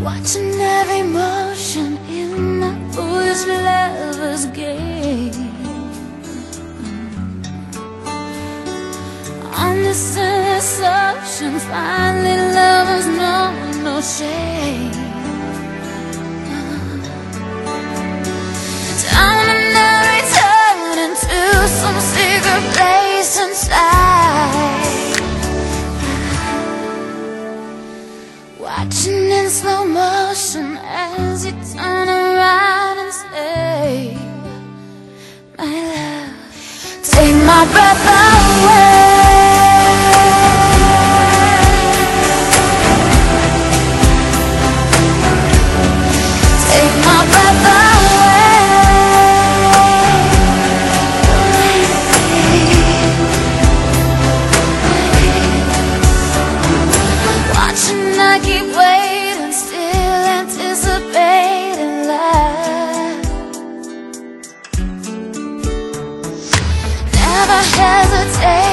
watching every motion in my foolish lover's game. On this endless ocean, finally lovers know no shame. Time and now return into some secret place inside, watching in slow motion as you turn around and say, my love, take my breath away. Take my breath away. Watching, I keep waiting, still anticipating love. Never hesitate.